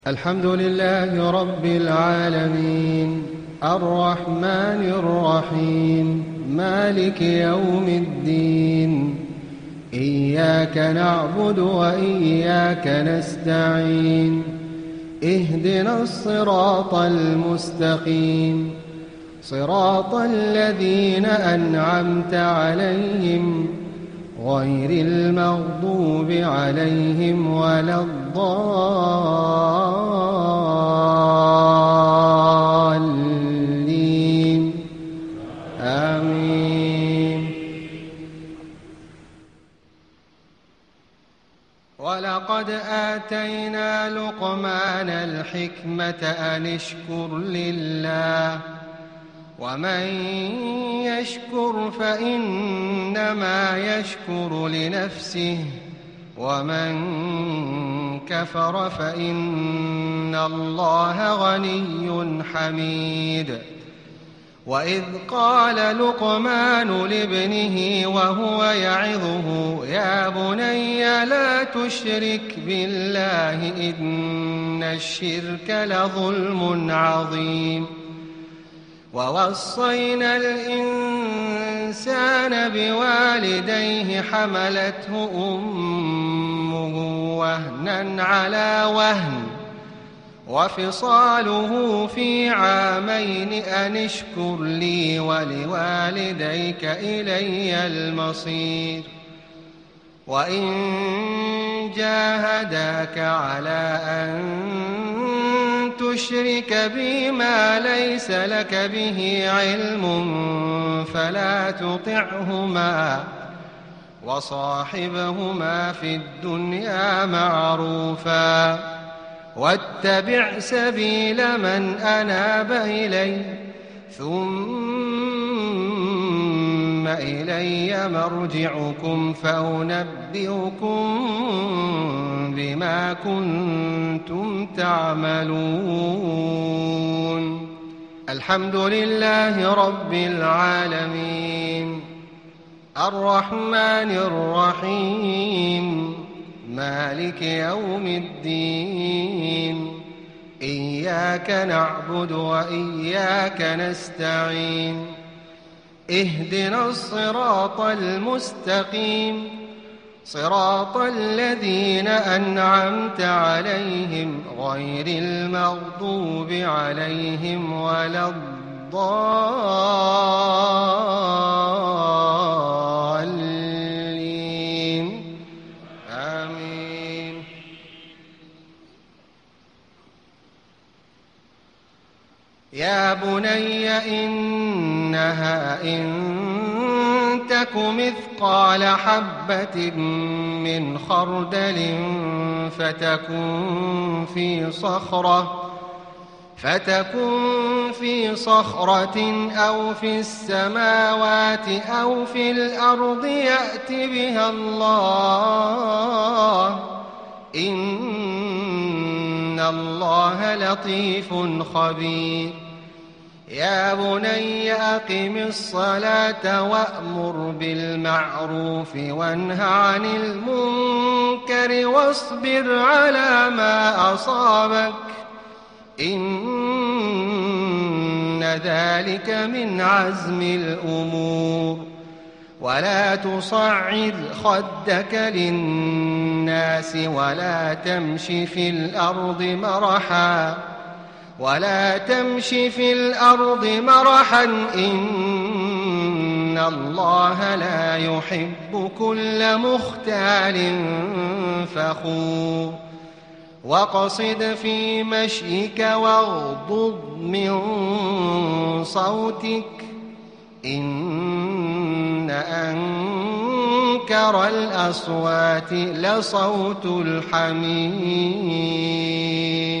الحمد لله رب العالمين الرحمن الرحيم مالك يوم الدين إياك نعبد وإياك نستعين اهدنا الصراط المستقيم صراط الذين أنعمت عليهم غير المغضوب عليهم ولا الضالين آمين. ولقد آتينا لقمان الحكمة أن اشكر لله ومن يشكر فإنما يشكر لنفسه ومن كفر فإن الله غني حميد. وإذ قال لقمان لابنه وهو يعظه يا بني لا تشرك بالله إن الشرك لظلم عظيم. ووصينا الإنسان بوالديه حملته أمه وهنا على وهن وفصاله في عامين أن اشكر لي ولوالديك إلي المصير. وإن جاهداك على أن تشرك بي ما ليس لك به علم فلا تطعهما وصاحبهما في الدنيا معروفا واتبع سبيل من أناب إلي ثم إلي مرجعكم فأنبئكم بما كنتم تعملون. الحمد لله رب العالمين الرحمن الرحيم مالك يوم الدين إياك نعبد وإياك نستعين اهدنا الصراط المستقيم صراط الذين أنعمت عليهم غير المغضوب عليهم ولا الضالين آمين. يا بني إنها إن تك مثقال حبة من خردل فتكن في صخرة أو في السماوات أو في الأرض يأت بها الله إن الله لطيف خبير. يا بني أقم الصلاة وأمر بالمعروف وانه عن المنكر واصبر على ما أصابك إن ذلك من عزم الأمور. ولا تصعر خدك للناس ولا تمش في الأرض مرحا إن الله لا يحب كل مختال فخور. واقصد في مشيك واغضض من صوتك إن أنكر الأصوات لصوت الحمير.